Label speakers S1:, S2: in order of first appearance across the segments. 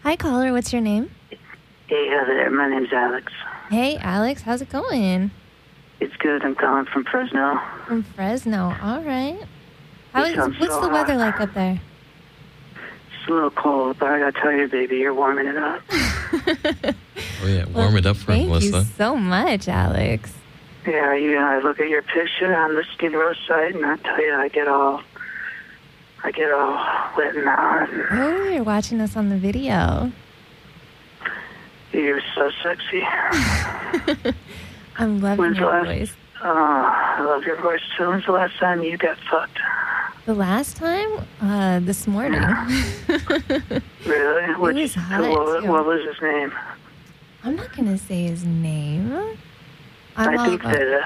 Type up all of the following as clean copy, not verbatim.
S1: Hi, caller. What's your name?
S2: Hey, there. My name's Alex.
S1: Hey, Alex. How's it going?
S2: It's good. I'm calling from Fresno.
S1: From Fresno. All right. What's the
S2: hot.
S1: weather like up there?
S2: It's a little cold, but I gotta tell you, baby, you're warming it up.
S3: Oh, yeah. Warm it up for Melissa.
S1: Thank you so much, Alex.
S2: Yeah, I look at your picture on the Skid Row site, and I tell you, I get all wet and hot.
S1: Oh, you're watching us on the video.
S2: You're so sexy.
S1: I'm loving your voice.
S2: Oh, I love your voice too. When's the last time you got fucked?
S1: The last time? This morning.
S2: Really?
S1: It was hot, too.
S2: What was his name?
S1: I'm not going to say his name.
S2: I think that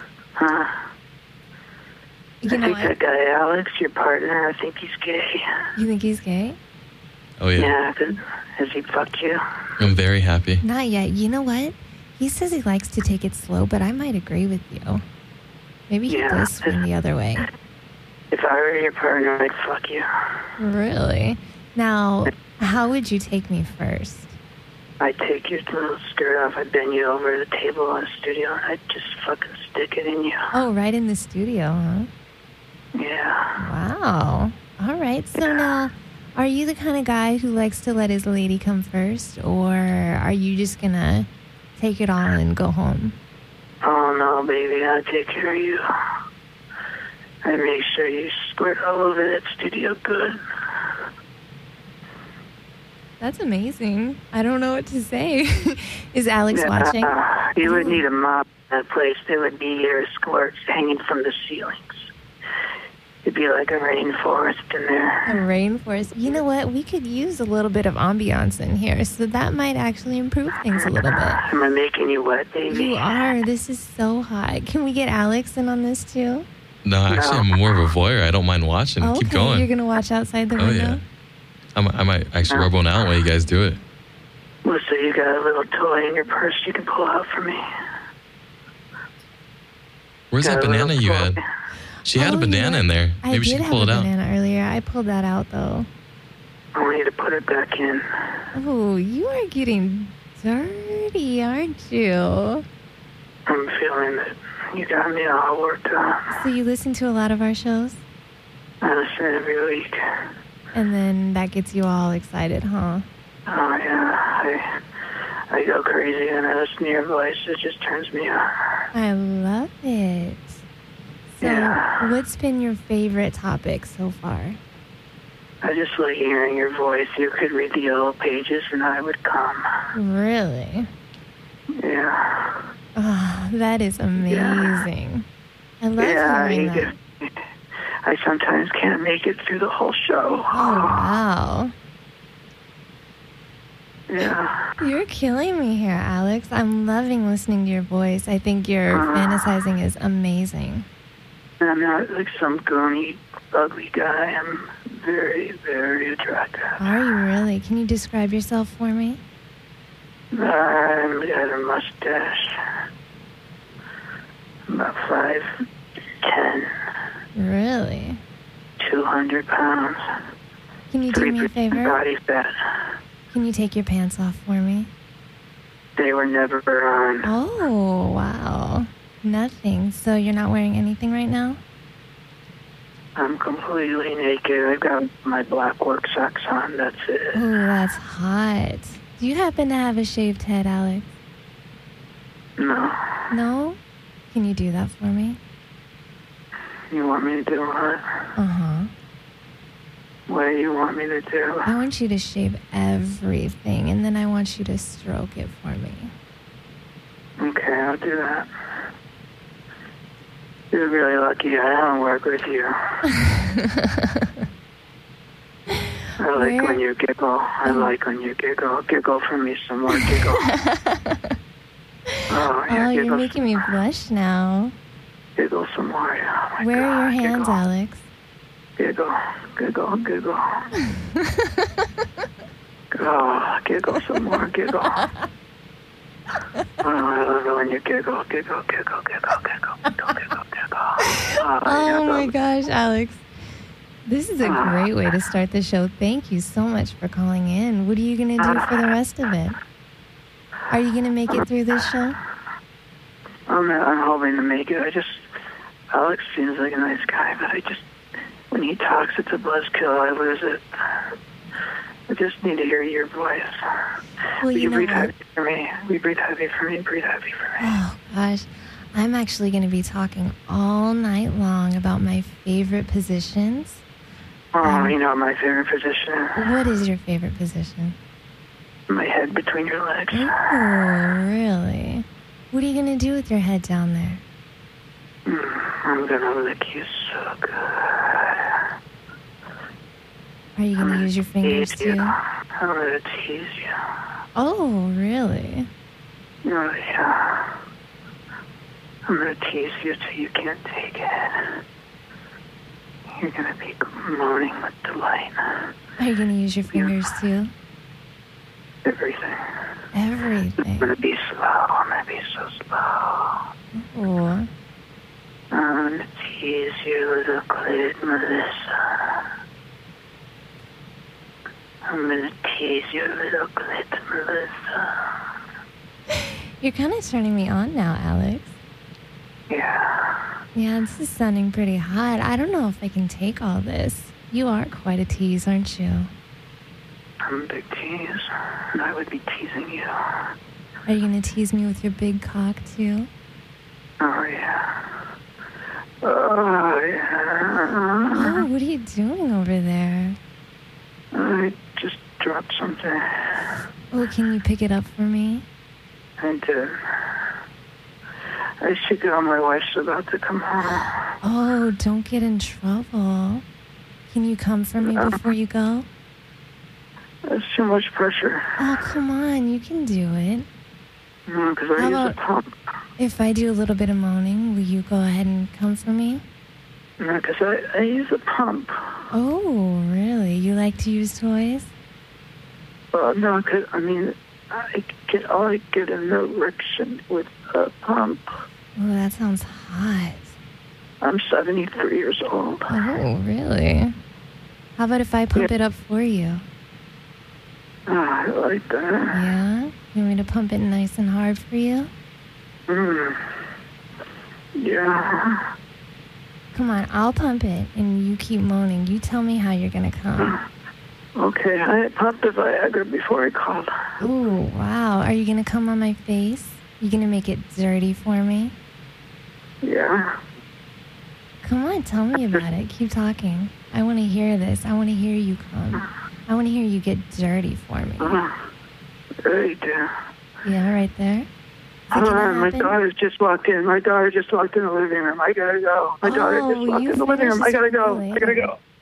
S2: that guy, Alex, your partner, I think he's gay.
S1: You think he's gay?
S3: Oh, yeah.
S2: Yeah, has he fucked you?
S3: I'm very happy.
S1: Not yet. You know what? He says he likes to take it slow, but I might agree with you. Maybe he does swing the other way.
S2: If I were your partner, I'd fuck you.
S1: Really? Now, how would you take me first?
S2: I'd take your little skirt off, I'd bend you over the table in the studio, and I'd just fucking stick it in you.
S1: Oh, right in the studio, huh?
S2: Yeah.
S1: Wow. All right. So now, are you the kind of guy who likes to let his lady come first, or are you just going to take it all and go home?
S2: Oh, no, baby, I'll take care of you. I make sure you squirt all over that studio good.
S1: That's amazing. I don't know what to say. Is Alex watching?
S2: You would need a mop in that place. There would be your squirts hanging from the ceilings. It'd be like a rainforest in there.
S1: A rainforest. You know what? We could use a little bit of ambiance in here, so that might actually improve things a little bit.
S2: Am I making you wet, baby?
S1: You are. This is so hot. Can we get Alex in on this too?
S3: No, actually, I'm more of a voyeur. I don't mind watching.
S1: Okay,
S3: Keep going.
S1: You're going to watch outside the window?
S3: Yeah. I might actually rub one out while you guys do it.
S2: Well, so you got a little toy in your purse you can pull out for me.
S3: Where's that banana you had? She had a banana in there. Maybe she can pull it out.
S1: I did have a banana earlier. I pulled that out, though.
S2: I want you to put it back in.
S1: Oh, you are getting dirty, aren't you?
S2: I'm feeling that you got me all worked up.
S1: So you listen to a lot of our shows?
S2: I listen every week.
S1: And then that gets you all excited, huh?
S2: Oh, yeah. I go crazy when I listen to your voice. It just turns me on.
S1: I love it. So, what's been your favorite topic so far?
S2: I just like hearing your voice. You could read the yellow pages and I would come.
S1: Really?
S2: Yeah.
S1: Oh, that is amazing. I love hearing that.
S2: I sometimes can't make it through the whole show.
S1: Oh, wow.
S2: Yeah.
S1: You're killing me here, Alex. I'm loving listening to your voice. I think your fantasizing is amazing.
S2: I'm not like some goony, ugly guy. I'm very, very attractive.
S1: Are you really? Can you describe yourself for me?
S2: I got a mustache. About 5'10".
S1: Really?
S2: 200 pounds.
S1: Can you do me a favor?
S2: Body fat.
S1: Can you take your pants off for me?
S2: They were never on.
S1: Oh, wow. Nothing. So you're not wearing anything right now?
S2: I'm completely naked. I've got my black work socks on. That's it.
S1: Oh, that's hot. Do you happen to have a shaved head, Alex?
S2: No.
S1: No? Can you do that for me?
S2: You want me to do what?
S1: Uh-huh.
S2: What do you want me to do?
S1: I want you to shave everything, and then I want you to stroke it for me.
S2: Okay, I'll do that. You're really lucky I don't work with you. I like when you giggle. I like when you giggle. Giggle for me some more. Giggle.
S1: You're making me blush now.
S2: Giggle some more. Oh my
S1: Where are your hands,
S2: giggle.
S1: Alex?
S2: Giggle, giggle, giggle. Oh, giggle some more, giggle. Oh, I love it when you giggle, giggle, giggle, giggle, giggle, giggle, giggle, giggle.
S1: Oh my gosh, Alex. This is a great way to start the show. Thank you so much for calling in. What are you going to do for the rest of it? Are you going to make it through this show?
S2: I'm hoping to make it. Alex seems like a nice guy, but when he talks, it's a buzzkill. I lose it. I just need to hear your voice.
S1: Well,
S2: you breathe heavy for me. Breathe heavy for me. Breathe heavy for me.
S1: Oh, gosh. I'm actually going to be talking all night long about my favorite positions.
S2: Oh, you know my favorite position?
S1: What is your favorite position?
S2: My head between your legs.
S1: Oh, really? What are you going to do with your head down there?
S2: I'm going to lick you so good.
S1: Are you going to use your fingers too?
S2: I'm going to tease you.
S1: Oh, really?
S2: Oh, yeah. I'm going to tease you till you can't take it. You're going to be moaning with delight.
S1: Are you going to use your fingers too?
S2: Everything.
S1: Everything.
S2: I'm going to be slow. I'm going to be so slow.
S1: Oh.
S2: I'm going to tease your little clit, Melissa. I'm going to tease your little clit, Melissa.
S1: You're kind of turning me on now, Alex.
S2: Yeah.
S1: Yeah, this is sounding pretty hot. I don't know if I can take all this. You are quite a tease, aren't you?
S2: I'm a big tease, and I would be teasing you.
S1: Are you going to tease me with your big cock, too?
S2: Oh, yeah. Oh, yeah.
S1: Oh, what are you doing over there?
S2: I just dropped something.
S1: Oh, can you pick it up for me?
S2: I did. I should go. My wife's about to come home.
S1: Oh, don't get in trouble. Can you come for me before you go?
S2: That's too much pressure.
S1: Oh, come on. You can do it.
S2: No, because I use a pump.
S1: If I do a little bit of moaning, will you go ahead and come for me?
S2: No, because I use a pump.
S1: Oh, really? You like to use toys?
S2: No, because, I get an erection with a pump.
S1: Oh, that sounds hot.
S2: I'm 73 years old.
S1: Oh, really? How about if I pump it up for you?
S2: Oh, I like that.
S1: Yeah? You want me to pump it nice and hard for you?
S2: Yeah.
S1: Come on, I'll pump it, and you keep moaning. You tell me how you're going to come.
S2: Okay, I popped the Viagra before I called.
S1: Ooh, wow. Are you going to come on my face? You going to make it dirty for me?
S2: Yeah.
S1: Come on, tell me about it. Keep talking. I want to hear this. I want to hear you come. I want to hear you get dirty for me.
S2: Right there.
S1: Yeah, right there.
S2: My daughter just walked in. My daughter just walked in the living room. I gotta go. My daughter just walked in the living room. I gotta go.